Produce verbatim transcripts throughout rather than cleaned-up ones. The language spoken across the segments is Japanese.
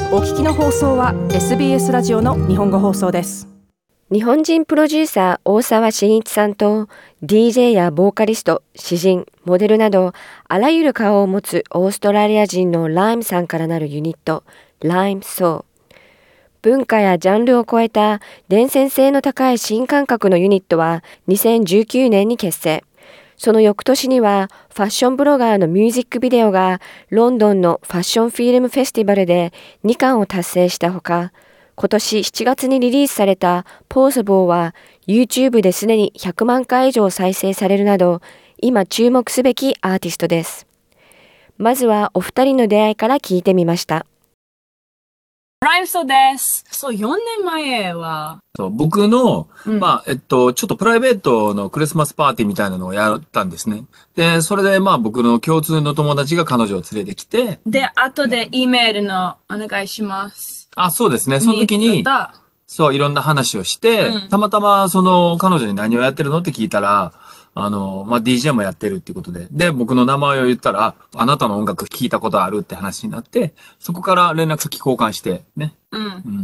お聞きの放送は エスビーエス ラジオの日本語放送です。 日本人プロデューサー大沢慎一さんと ディージェー やボーカリスト、詩人、モデルなどあらゆる顔を持つオーストラリア人のライムさんからなるユニットライムソー。文化やジャンルを超えた伝染性の高い新感覚のユニットはにせんじゅうきゅうねんに結成。その翌年にはファッションブロガーのミュージックビデオがロンドンのファッションフィルムフェスティバルでにかんを達成したほか、今年しちがつにリリースされたポーズボーは YouTube ですでにひゃくまんかい以上再生されるなど、今注目すべきアーティストです。まずはお二人の出会いから聞いてみました。 ライムソーです。そう、よねんまえは。 そう僕の、 うん、 まあ、えっと、ちょっとプライベートのクリスマスパーティーみたいなのをやったんですね。で、それでまあ僕の共通の友達が彼女を連れてきて。 で、後で E メールのお願いします。 あ、そうですね。その時に、そう、いろんな話をして、うん、たまたまその彼女に何をやってるのって聞いたら、あの、まあ、ディージェー もやってるっていうことで。で、僕の名前を言ったら、あなたの音楽聞いたことあるって話になって、そこから連絡先交換して、ね。 うん。うん、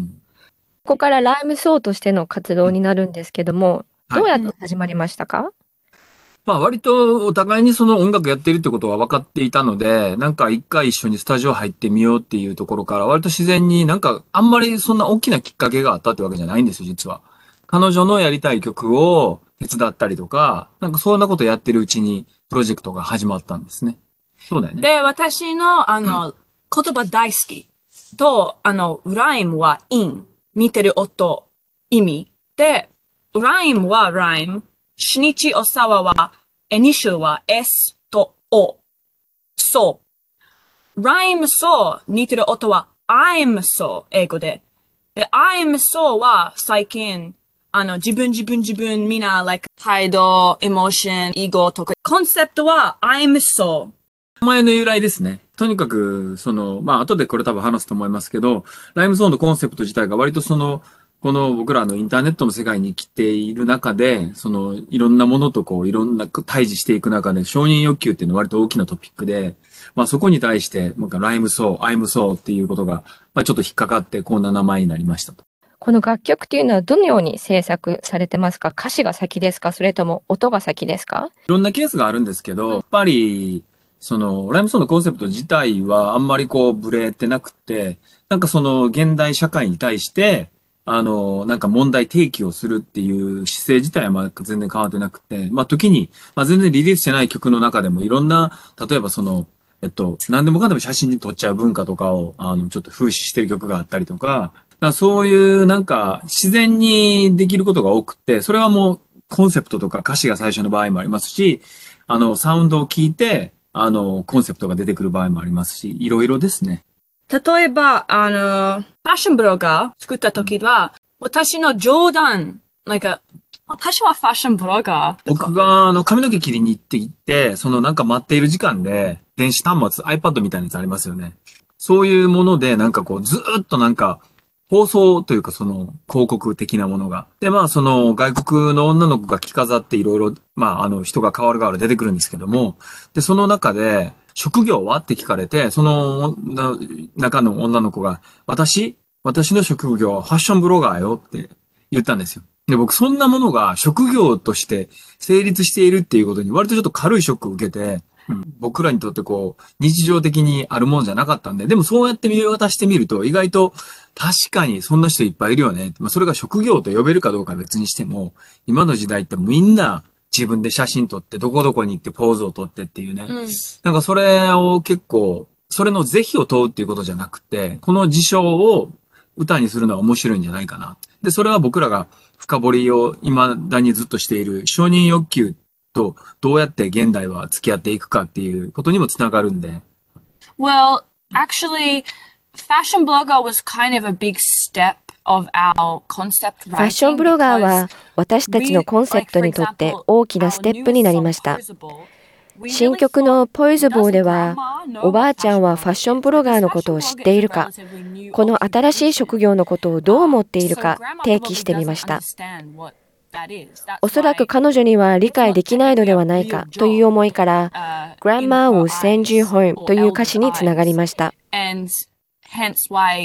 ここからライムソーとしての活動になるんですけども、うん、どうやって始まりましたか？はい、 まあ、割とお互いにその音楽やってるってことは分かっていたので、なんか一回一緒にスタジオ入ってみようっていうところから、割と自然になんかあんまりそんな大きなきっかけがあったってわけじゃないんですよ、実は。彼女のやりたい曲を手伝ったりとか、なんかそんなことやってるうちにプロジェクトが始まったんですね。そうだよね。 で、私の、あの、うん、言葉大好きと、あの、ライムは音、似てる音、意味。で、ライムはライム、シニチオサワは、イニシャルは S と O。そう。ライムそう、似てる音は I'm so、英語で。で、I'm so は最近、あの、自分自分自分みんな、like、態度、エモーション、イゴとか、コンセプトは I'm so。 名前の由来ですね。とにかく、その、まあ、後でこれ多分話すと思いますけど、ライムソーのコンセプト自体が割とその、この僕らのインターネットの世界に生きている中で、その、いろんなものとこう、いろんな対峙していく中で、承認欲求っていうのは割と大きなトピックで、まあそこに対して、なんかライムソー、アイムソーっていうことが、まあちょっと引っかかって、こんな名前になりましたと。 この楽曲っていうのはどのように制作されてますか？歌詞が先ですか？それとも音が先ですか？ いろんなケースがあるんですけど、やっぱり、その、ライムソーのコンセプト自体はあんまりこう、ブレてなくて、なんかその、現代社会に対して、あの、なんか問題提起をするっていう姿勢自体はまあ全然変わってなくて、まあ時に、まあ全然リリースしてない曲の中でもいろんな、例えばその、えっと、何でもかんでも写真に撮っちゃう文化とかを、あの、ちょっと風刺してる曲があったりとか、だそういうなんか自然にできることが多くて、それはもうコンセプトとか歌詞が最初の場合もありますし、あの、サウンドを聞いて、あの、コンセプトが出てくる場合もありますし、いろいろですね。 例えば、あの、ファッションブロガー作った時は、うん、私の冗談、なんか、私はファッションブロガー。 僕が、あの、髪の毛切りに行って行って、そのなんか待っている時間で、電子端末、iPad みたいなやつありますよね。そういうもので、なんかこう、ずーっとなんか、放送というかその広告的なものが。で、まあその外国の女の子が着飾っていろいろ、まああの人が変わる変わる出てくるんですけども、で、その中で、職業はって聞かれて、その中の女の子が、私私の職業はファッションブロガーよって言ったんですよ。で、僕そんなものが職業として成立しているっていうことに割とちょっと軽いショックを受けて、うん、僕らにとってこう、日常的にあるものじゃなかったんで、でもそうやって見渡してみると、意外と確かにそんな人いっぱいいるよね。まあ、それが職業と呼べるかどうかは別にしても、今の時代ってみんな自分で写真撮って、どこどこに行ってポーズを撮ってっていうね。うん、なんかそれを結構、それの是非を問うっていうことじゃなくて、この事象を歌にするのは面白いんじゃないかな。で、それは僕らが深掘りを未だにずっとしている承認欲求とどうやって現代は付き合っていくかっていうことにもつながるんで。 Well, actually, fashion blogger was kind of a big step of our concept writing. ファッションブロガーは私たちのコンセプトにとって大きなステップになりました。新曲のポイズボーでは、おばあちゃんはファッションブロガーのことを知っているか、この新しい職業のことをどう思っているか提起してみました。おそらく彼女には理解できないのではないかという思いから、Grandma will send you home という歌詞につながりました。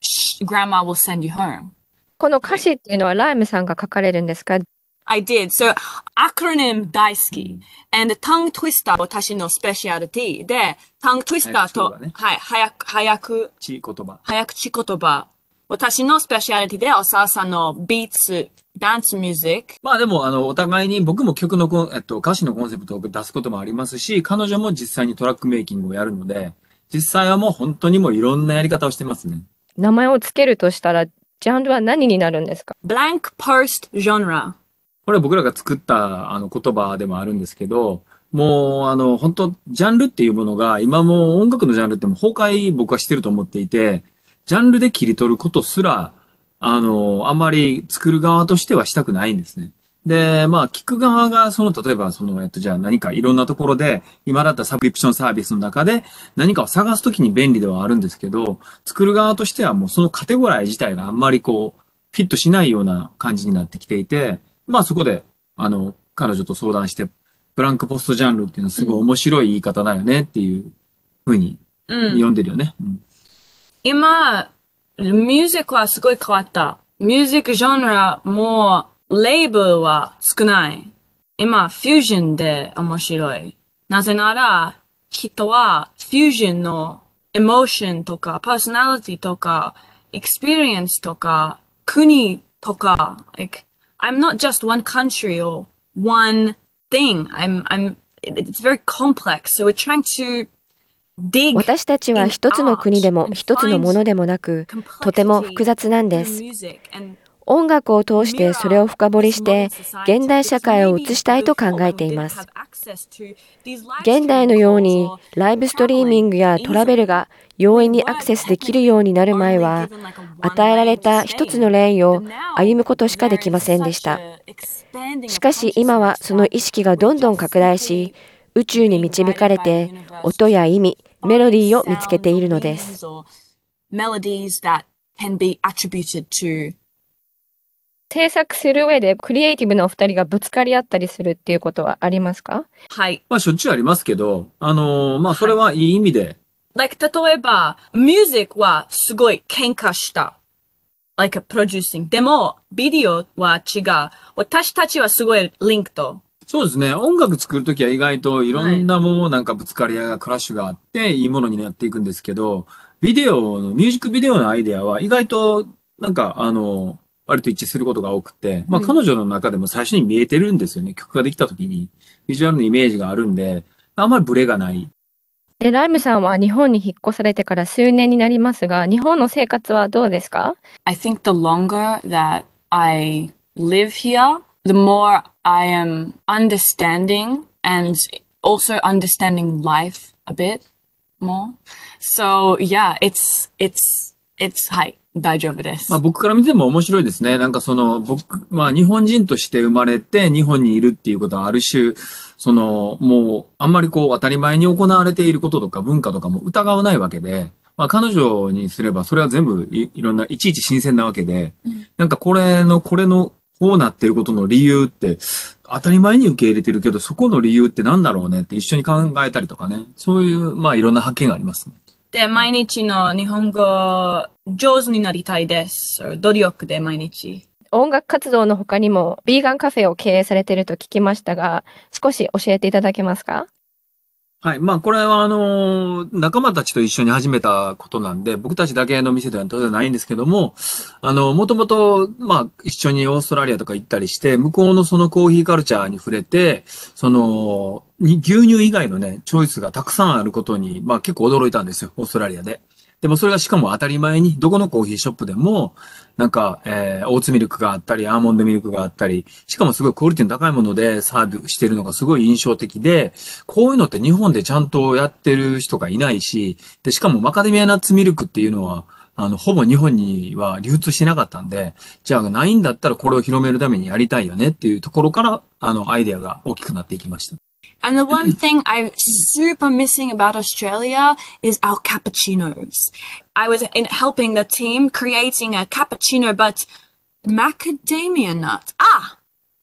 Shh, Grandma will send you home. この歌詞っていうのはライムさんが書かれるんですか？ I did. So, acronym 大好き。And tongue twister 私のスペシャリティで、tongue twister と、 ね、 はい、早く、早く、 ち言葉。 早口言葉。私のスペシャリティで、おささんのビーツ、ダンスミュージック。 まあでも、あの、お互いに僕も曲のコン、えっと、歌詞のコンセプトを出すこともありますし、彼女も実際にトラックメイキングをやるので、実際はもう本当にもういろんなやり方をしてますね。 名前をつけるとしたら、ジャンルは何になるんですか？ blank post genre。 これは僕らが作ったあの言葉でもあるんですけど、もうあの本当ジャンルっていうものが今もう音楽のジャンルっても崩壊僕はしてると思っていて、ジャンルで切り取ることすら、あの、あんまり作る側としてはしたくないんですね。で、まあ聞く側がその例えばそのえっとじゃあ何かいろんなところで今だったらサブスクリプションサービスの中で何かを探すときに便利ではあるんですけど、作る側としてはもうそのカテゴライ自体があんまりこうフィットしないような感じになってきていて、まあそこで、あの、彼女と相談して、ブランクポストジャンルっていうのはすごい面白い言い方だよねっていうふうに読んでるよね。うん、 今、ミュージックはすごい変わった。ミュージックジャンルもレーブルは少ない。今、フュージョンで面白い。なぜなら、人はフュージョンのエモーションとか、パーソナリティとか、エクスペリエンスとか、国とか、like, I'm not just one country or one thing. I'm, I'm, it's very complex. So we're trying to dig. 私たちは一つの国でも一つのものでもなく、とても複雑なんです。音楽を通してそれを深掘りして、現代社会を映したいと考えています。現代のようにライブストリーミングやトラベルが容易にアクセスできるようになる前は、与えられた一つのレーンを歩むことしかできませんでした。しかし今はその意識がどんどん拡大し、宇宙に導かれて音や意味、メロディーを見つけているのです。制作する上でクリエイティブなお二人がぶつかり合ったりするっていうことはありますか？ はい。 まあしょっちゅうありますけど、あのー、まあそれはいい意味で。 like 例えば、ミュージックはすごい喧嘩した。like producing。でも、ビデオは違う。私たちはすごいリンクと。 そうですね。音楽作るときは意外といろんなものなんかぶつかり合いがクラッシュがあっていいものになっていくんですけど、ビデオの、ミュージックビデオのアイデアは意外となんかあの、割と一致することが多くて、まあ彼女の中でも最初に見えてるんですよね。曲ができたときに。ビジュアルのイメージがあるんで、あんまりブレがない。 で、ライムさんは日本に引っ越されてから数年になりますが、日本の生活はどうですか？ I think the longer that I live here, the more I am understanding and also understanding life a bit more. So yeah, it's, it's, it's, はい。大丈夫です。 まあ僕から見ても面白いですね。なんかその僕、まあ日本人として生まれて日本にいるっていうことはある種、そのもうあんまりこう当たり前に行われていることとか文化とかも疑わないわけで、まあ彼女にすればそれは全部 い, いろんないちいち新鮮なわけで、うん、なんかこれの、これのこうなってることの理由って当たり前に受け入れてるけど、そこの理由ってなんだろうねって一緒に考えたりとかね。そういうまあいろんな発見がありますね。 で、毎日の日本語上手になりたいです。努力で毎日。 音楽活動の他にもビーガンカフェを経営されていると聞きましたが、少し教えていただけますか？ はい。まあ、これは、あの、仲間たちと一緒に始めたことなんで、僕たちだけの店では当然ないんですけども、あの、もともと、まあ、一緒にオーストラリアとか行ったりして、向こうのそのコーヒーカルチャーに触れて、その、牛乳以外のね、チョイスがたくさんあることに、まあ結構驚いたんですよ、オーストラリアで。でもそれがしかも当たり前に、どこのコーヒーショップでも、なんか、えー、オーツミルクがあったり、アーモンドミルクがあったり、しかもすごいクオリティの高いものでサーブしてるのがすごい印象的で、こういうのって日本でちゃんとやってる人がいないし、で、しかもマカデミアナッツミルクっていうのは、あの、ほぼ日本には流通してなかったんで、じゃあないんだったらこれを広めるためにやりたいよねっていうところから、あの、アイデアが大きくなっていきました。 And the one thing I'm super missing about Australia is our cappuccinos. I was in helping the team creating a cappuccino, but macadamia nut. Ah!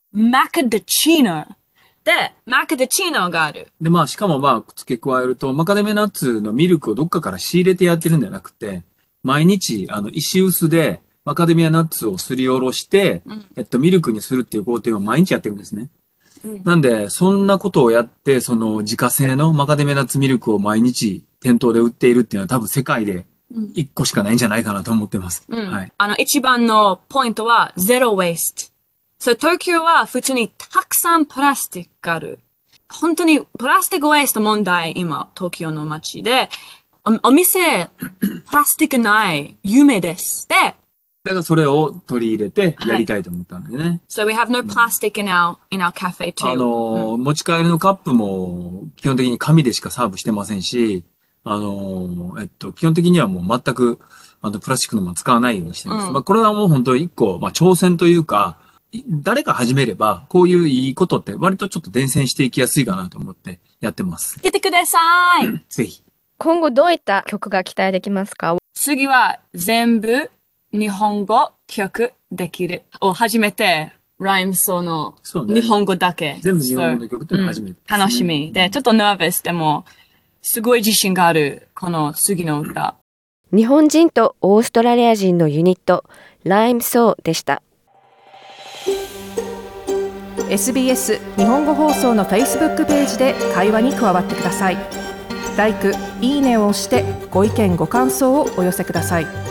Macadacino. で、マカデチーノがある。 で、まあ、しかもまあ、付け加えると、マカデミアナッツのミルクをどっかから仕入れてやってるんじゃなくて、 毎日、あの、石臼でマカデミアナッツをすりおろして、 うん、 えっと、ミルクにするっていう工程を毎日やってるんですね。 うん、 なんで、そんなことをやって、その自家製のマカデミアナッツミルクを毎日店頭で売っているっていうのは多分世界で一個しかないんじゃないかなと思ってます。 うん、 はい。 あの、一番のポイントはゼロウェイスト。そう、東京は普通にたくさんプラスチックがある。本当にプラスティックウェイスト問題、今、東京の街で、お、お店、プラスティックない夢です。で、 だからそれを取り入れてやりたいと思ったんでね。 So we have no plastic in our, in our cafe too. あの、持ち帰りのカップも基本的に紙でしかサーブしてませんし、あの、えっと、基本的にはもう全く、あの、プラスチックのもの使わないようにしてます。 うん、 まあ、これはもう本当一個、まあ、挑戦というか、誰か始めれば、こういういいことって割とちょっと伝染していきやすいかなと思ってやってます。 来てください。 ぜひ。 今後どういった曲が期待できますか？ 次は全部日本語曲できる。を初めて、ライムソの日本語だけ。 全部日本語の曲って初めて、ねうん。楽しみ。で、ちょっとナーバスでも、すごい自信がある、この次の歌。 日本人とオーストラリア人のユニット、ライムソーでした。 エスビーエス 日本語放送の Facebook ページで会話に加わってください。ライク、いいねを押してご意見ご感想をお寄せください。